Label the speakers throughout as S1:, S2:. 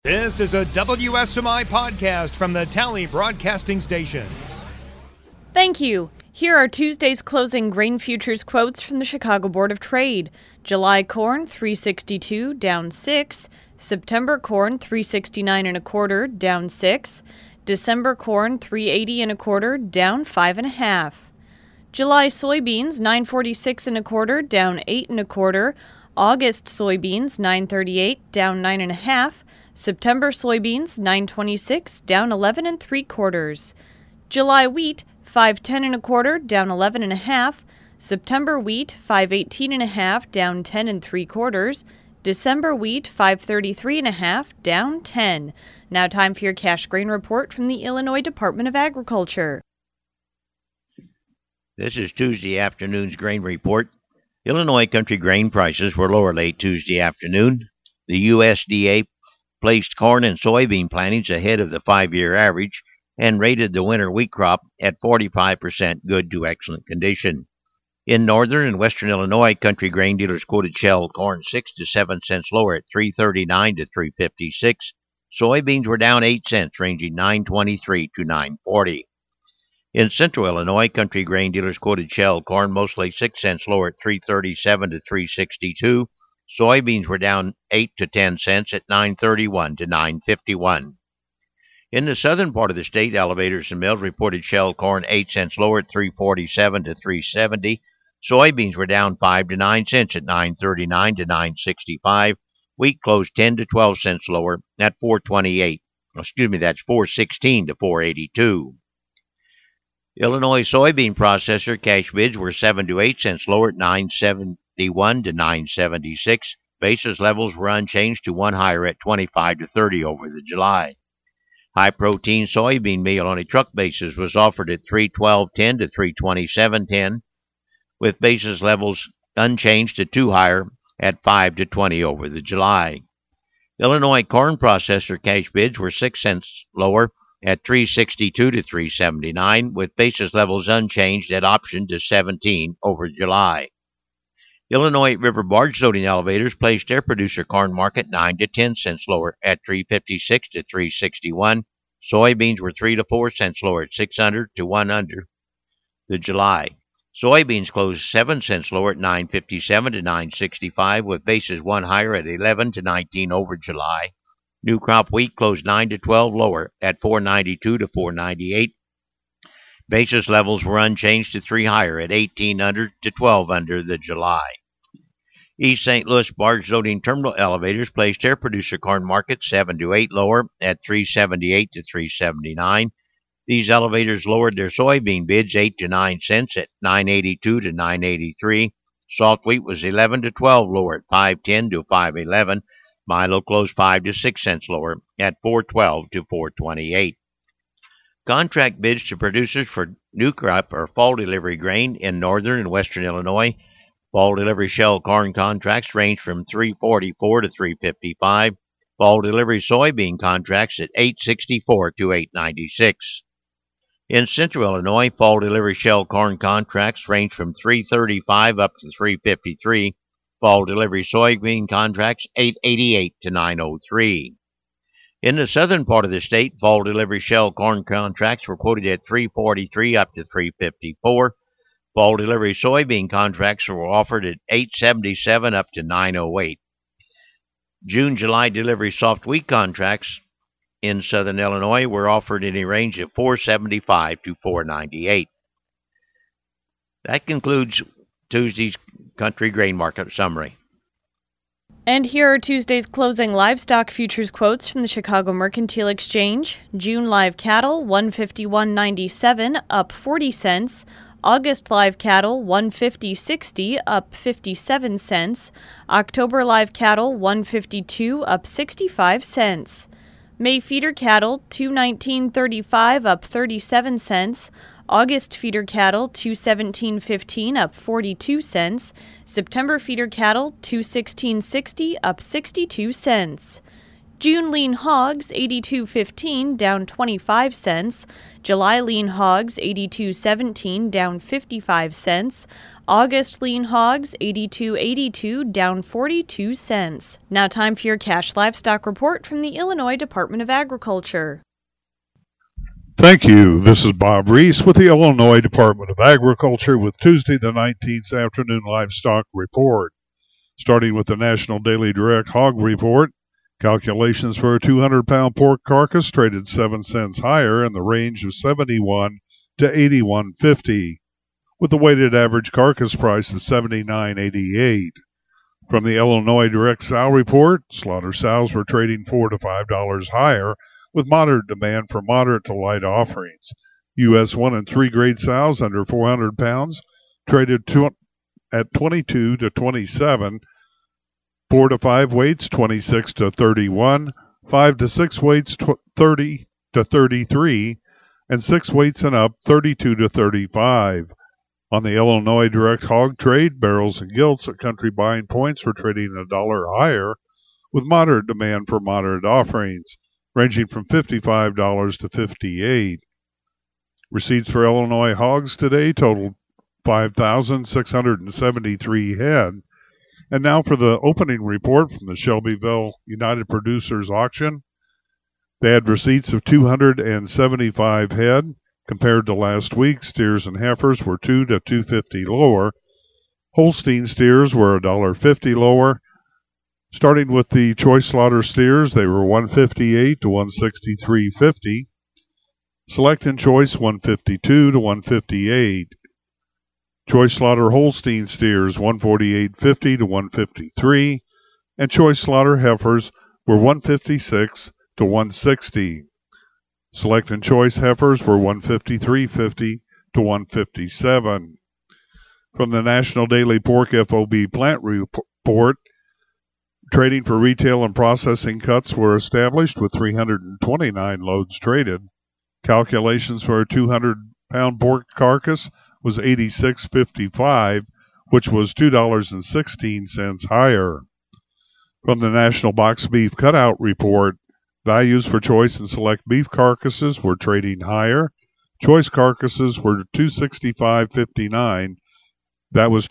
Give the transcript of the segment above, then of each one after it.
S1: This is a WSMI podcast from the Tally Broadcasting Station.
S2: Thank you. Here are Tuesday's closing grain futures quotes from the Chicago Board of Trade. July corn $3.62 down 6, September corn $3.69 1/4 down 6, December corn $3.80 1/4 down 5.5. July soybeans $9.46 1/4 down 8 1/4, August soybeans $9.38 down 9.5, September soybeans $9.26 down 11 3/4. July wheat $5.10 1/4 down 11.5, September wheat $5.18 1/2 down 10 3/4, December wheat $5.33 1/2 down 10. Now time for your cash grain report from the Illinois Department of Agriculture.
S3: This is Tuesday afternoon's grain report. Illinois country grain prices were lower late Tuesday afternoon. The USDA placed corn and soybean plantings ahead of the 5-year average and rated the winter wheat crop at 45% good to excellent condition. In northern and western Illinois, country grain dealers quoted shell corn 6 to 7 cents lower at $3.39 to $3.56. Soybeans were down 8 cents, ranging $9.23 to $9.40. In central Illinois, country grain dealers quoted shell corn mostly 6 cents lower at $3.37 to $3.62. Soybeans were down 8 to 10 cents at $9.31 to $9.51. In the southern part of the state, elevators and mills reported shell corn 8 cents lower at $3.47 to $3.70. Soybeans were down 5 to 9 cents at $9.39 to $9.65. Wheat closed 10 to 12 cents lower at $4.16 to $4.82. Illinois soybean processor cash bids were 7 to 8 cents lower at $9.71 to $9.76. Basis levels were unchanged to one higher at 25 to 30 over the July. High-protein soybean meal on a truck basis was offered at $3.12.10 to $3.27.10, with basis levels unchanged to two higher at 5 to 20 over the July. Illinois corn processor cash bids were 6 cents lower at $3.62 to $3.79, with basis levels unchanged at option to 17 over July. Illinois river barge loading elevators placed their producer corn market 9 to 10 cents lower at $3.56 to $3.61. Soybeans were 3 to 4 cents lower at $600 to $1 under the July. Soybeans closed 7 cents lower at $9.57 to $9.65, with basis one higher at 11 to 19 over July. New crop wheat closed 9 to 12 lower at $4.92 to $4.98. Basis levels were unchanged to 3 higher at 18 under to 12 under the July. East St. Louis barge loading terminal elevators placed their producer corn market 7 to 8 lower at $3.78 to $3.79. These elevators lowered their soybean bids 8 to 9 cents at $9.82 to $9.83. Soft wheat was 11 to 12 lower at $5.10 to $5.11. Milo closed 5 to 6 cents lower at $4.12 to $4.28. Contract bids to producers for new crop or fall delivery grain in northern and western Illinois. Fall delivery shell corn contracts range from $3.44 to $3.55. Fall delivery soybean contracts at $8.64 to $8.96. In central Illinois, fall delivery shell corn contracts range from $3.35 up to $3.53. Fall delivery soybean contracts $8.88 to $9.03. In the southern part of the state, fall delivery shell corn contracts were quoted at $3.43 up to $3.54. Fall delivery soybean contracts were offered at $8.77 up to $9.08. June-July delivery soft wheat contracts in southern Illinois were offered in a range of $4.75 to $4.98. That concludes Tuesday's country grain market summary.
S2: And here are Tuesday's closing livestock futures quotes from the Chicago Mercantile Exchange. June live cattle, $151.97, up 40 cents. August live cattle, $150.60, up 57 cents. October live cattle, $152, up 65 cents. May feeder cattle, $219.35, up 37 cents. August feeder cattle, $217.15, up 42 cents. September feeder cattle, $216.60, up 62 cents. June lean hogs 82.15 down 25 cents. July lean hogs 82.17 down 55 cents. August lean hogs 82.82 down 42 cents. Now time for your cash livestock report from the Illinois Department of Agriculture.
S4: Thank you. This is Bob Reese with the Illinois Department of Agriculture with Tuesday the 19th afternoon livestock report. Starting with the National Daily Direct Hog Report, calculations for a 200-pound pork carcass traded 7 cents higher in the range of 71 to 81.50, with the weighted average carcass price of 79.88. From the Illinois Direct Sow Report, slaughter sows were trading $4 to $5 higher, with moderate demand for moderate to light offerings. U.S. 1 and 3 grade sows under 400 pounds traded at 22 to 27, 4 to 5 weights 26 to 31, 5 to 6 weights 30 to 33, and 6 weights and up 32 to 35. On the Illinois Direct Hog Trade, barrels and gilts at country buying points were trading $1 higher, with moderate demand for moderate offerings, ranging from $55 to $58. Receipts for Illinois hogs today totaled 5,673 head. And now for the opening report from the Shelbyville United Producers Auction. They had receipts of 275 head. Compared to last week, steers and heifers were $2 to $2.50 lower. Holstein steers were $1.50 lower. Starting with the choice slaughter steers, they were $158 to $163.50. Select and choice $152 to $158. Choice slaughter Holstein steers $148.50 to $153, and choice slaughter heifers were $156 to $160. Select and choice heifers were $153.50 to $157. From the National Daily Pork FOB Plant Report, trading for retail and processing cuts were established with 329 loads traded. Calculations for a 200-pound pork carcass was $86.55, which was $2.16 higher. From the National Box Beef Cutout Report, values for choice and select beef carcasses were trading higher. Choice carcasses were $265.59. That was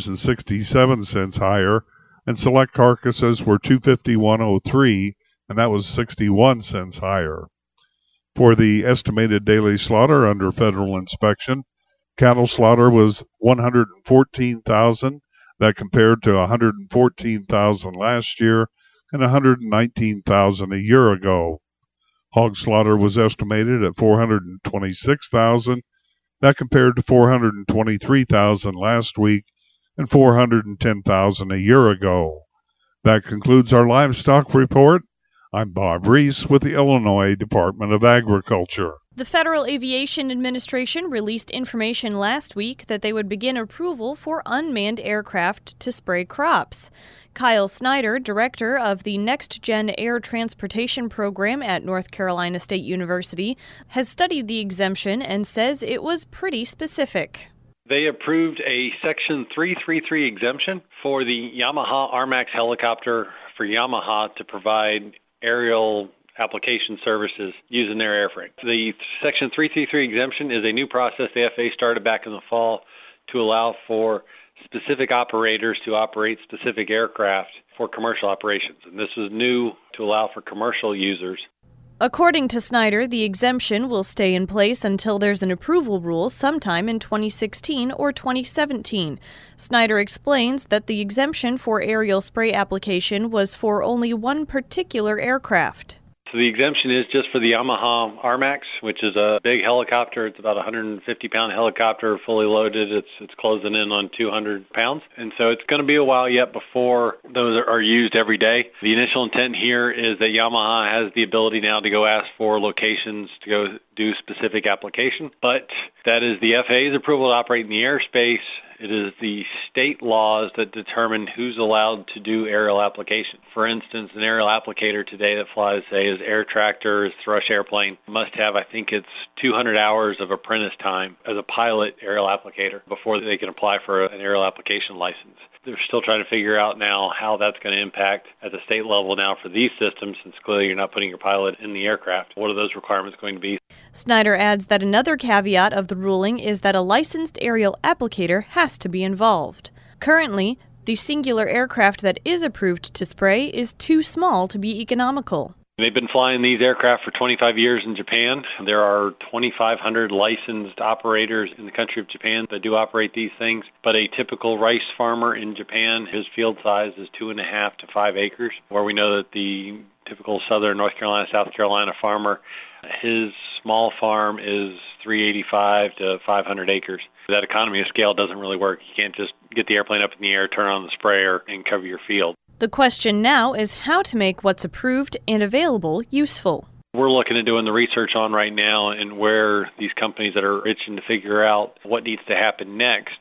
S4: $2.67 higher. And select carcasses were $251.03, and that was 61 cents higher. For the estimated daily slaughter under federal inspection, cattle slaughter was 114,000. That compared to 114,000 last year and 119,000 a year ago. Hog slaughter was estimated at 426,000. That compared to 423,000 last week and 410,000 a year ago. That concludes our livestock report. I'm Bob Reese with the Illinois Department of Agriculture.
S2: The Federal Aviation Administration released information last week that they would begin approval for unmanned aircraft to spray crops. Kyle Snyder, director of the Next Gen Air Transportation Program at North Carolina State University, has studied the exemption and says it was pretty specific.
S5: They approved a Section 333 exemption for the Yamaha RMAX helicopter for Yamaha to provide aerial application services using their airframe. The Section 333 exemption is a new process the FAA started back in the fall to allow for specific operators to operate specific aircraft for commercial operations. And this was new to allow for commercial users.
S2: According to Snyder, the exemption will stay in place until there's an approval rule sometime in 2016 or 2017. Snyder explains that the exemption for aerial spray application was for only one particular aircraft.
S5: So the exemption is just for the Yamaha RMAX, which is a big helicopter. It's about a 150-pound helicopter, fully loaded. It's closing in on 200 pounds. And so it's going to be a while yet before those are used every day. The initial intent here is that Yamaha has the ability now to go ask for locations to go do specific application. But that is the FAA's approval to operate in the airspace It is the state laws that determine who's allowed to do aerial application. For instance, an aerial applicator today that flies, say, as air tractor, as thrush airplane, must have, I think it's 200 hours of apprentice time as a pilot aerial applicator before they can apply for an aerial application license. They're still trying to figure out now how that's going to impact at the state level now for these systems, since clearly you're not putting your pilot in the aircraft. What are those requirements going to be?
S2: Snyder adds that another caveat of the ruling is that a licensed aerial applicator has to be involved. Currently, the singular aircraft that is approved to spray is too small to be economical.
S5: They've been flying these aircraft for 25 years in Japan. There are 2,500 licensed operators in the country of Japan that do operate these things. But a typical rice farmer in Japan, his field size is 2.5 to 5 acres, where we know that the typical southern North Carolina, South Carolina farmer, his small farm is 385 to 500 acres. That economy of scale doesn't really work. You can't just get the airplane up in the air, turn on the sprayer, and cover your field.
S2: The question now is how to make what's approved and available useful.
S5: We're looking at doing the research on right now, and where these companies that are itching to figure out what needs to happen next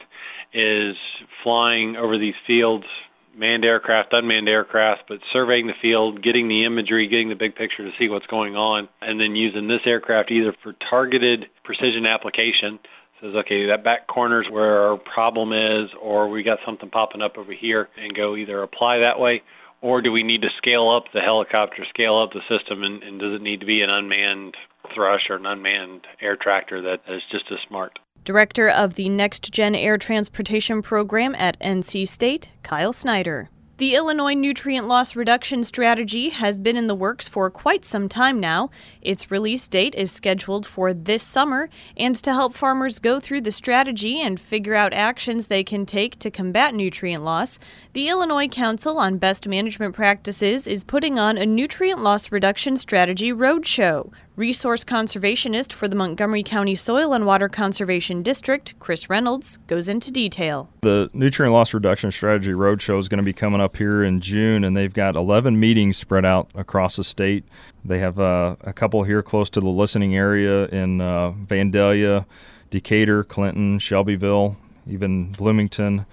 S5: is flying over these fields, manned aircraft, unmanned aircraft, but surveying the field, getting the imagery, getting the big picture to see what's going on, and then using this aircraft either for targeted precision application. Says, okay, that back corner's where our problem is, or we got something popping up over here, and go either apply that way, or do we need to scale up the helicopter, scale up the system, and does it need to be an unmanned thrush or an unmanned air tractor that is just as smart?
S2: Director of the Next Gen Air Transportation Program at NC State, Kyle Snyder. The Illinois Nutrient Loss Reduction Strategy has been in the works for quite some time now. Its release date is scheduled for this summer, and to help farmers go through the strategy and figure out actions they can take to combat nutrient loss, the Illinois Council on Best Management Practices is putting on a Nutrient Loss Reduction Strategy Roadshow. Resource conservationist for the Montgomery County Soil and Water Conservation District, Chris Reynolds, goes into detail.
S6: The Nutrient Loss Reduction Strategy Roadshow is going to be coming up here in June, and they've got 11 meetings spread out across the state. They have a couple here close to the listening area in Vandalia, Decatur, Clinton, Shelbyville, even Bloomington.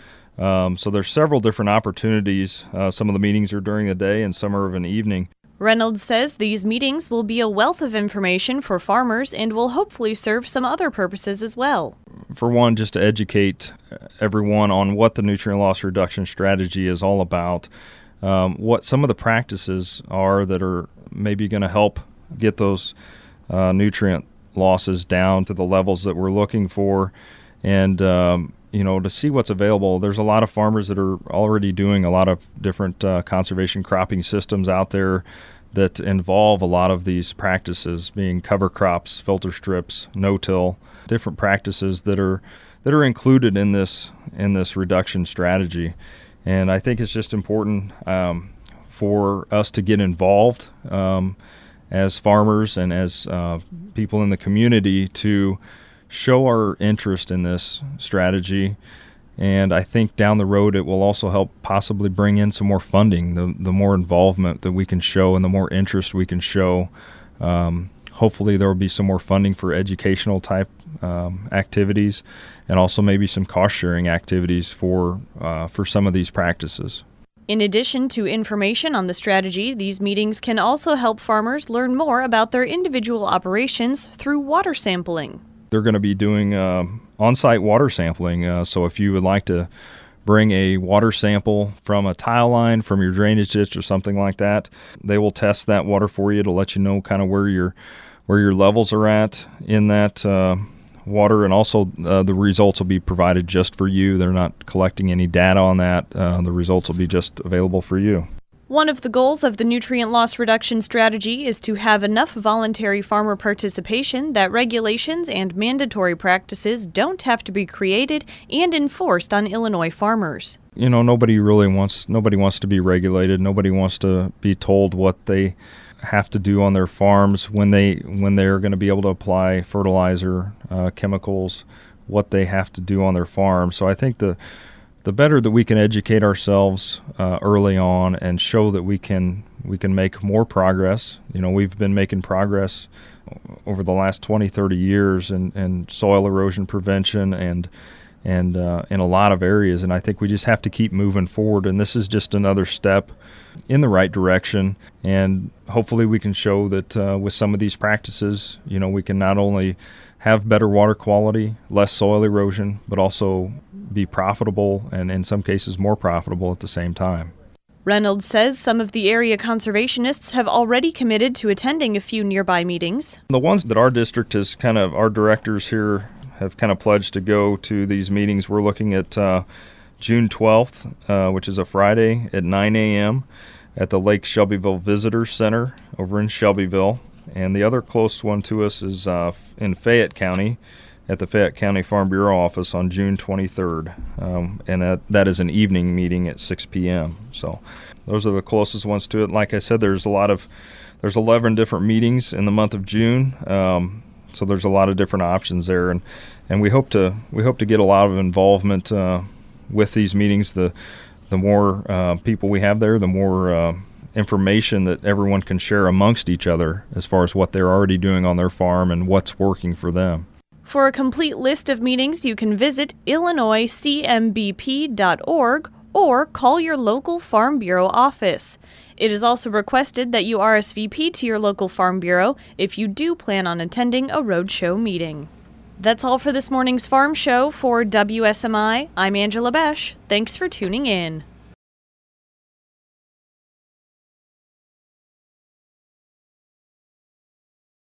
S6: So there's several different opportunities. Some of the meetings are during the day and some are of an evening.
S2: Reynolds says these meetings will be a wealth of information for farmers and will hopefully serve some other purposes as well.
S6: For one, just to educate everyone on what the nutrient loss reduction strategy is all about, what some of the practices are that are maybe going to help get those nutrient losses down to the levels that we're looking for, and to see what's available. There's a lot of farmers that are already doing a lot of different conservation cropping systems out there that involve a lot of these practices, being cover crops, filter strips, no-till, different practices that are included in this reduction strategy. And I think it's just important for us to get involved as farmers and as people in the community to show our interest in this strategy. And I think down the road it will also help possibly bring in some more funding. The more involvement that we can show and the more interest we can show, hopefully there will be some more funding for educational type activities, and also maybe some cost sharing activities for some of these practices.
S2: In addition to information on the strategy, these meetings can also help farmers learn more about their individual operations through water sampling.
S6: They're going to be doing on-site water sampling, so if you would like to bring a water sample from a tile line, from your drainage ditch or something like that, they will test that water for you to let you know kind of where your levels are at in that water, and also the results will be provided just for you. They're not collecting any data on that. The results will be just available for you.
S2: One of the goals of the nutrient loss reduction strategy is to have enough voluntary farmer participation that regulations and mandatory practices don't have to be created and enforced on Illinois farmers.
S6: Nobody wants to be regulated. Nobody wants to be told what they have to do on their farms when they're going to be able to apply fertilizer, chemicals, what they have to do on their farm. So I think the better that we can educate ourselves early on and show that we can make more progress. We've been making progress over the last 20, 30 years in soil erosion prevention and and in a lot of areas. And I think we just have to keep moving forward. And this is just another step in the right direction. And hopefully we can show that with some of these practices, we can not only have better water quality, less soil erosion, but also be profitable and in some cases more profitable at the same time.
S2: Reynolds says some of the area conservationists have already committed to attending a few nearby meetings.
S6: The ones that our district is our directors here have pledged to go to these meetings. We're looking at June 12th, which is a Friday at 9 a.m. at the Lake Shelbyville Visitors Center over in Shelbyville. And the other close one to us is in Fayette County at the Fayette County Farm Bureau office on June 23rd. And that is an evening meeting at 6 p.m. So those are the closest ones to it. Like I said, there's 11 different meetings in the month of June. So there's a lot of different options there. And we hope to get a lot of involvement with these meetings. The more people we have there, the more information that everyone can share amongst each other as far as what they're already doing on their farm and what's working for them.
S2: For a complete list of meetings, you can visit illinoiscmbp.org or call your local Farm Bureau office. It is also requested that you RSVP to your local Farm Bureau if you do plan on attending a roadshow meeting. That's all for this morning's Farm Show. For WSMI, I'm Angela Besh. Thanks for tuning in.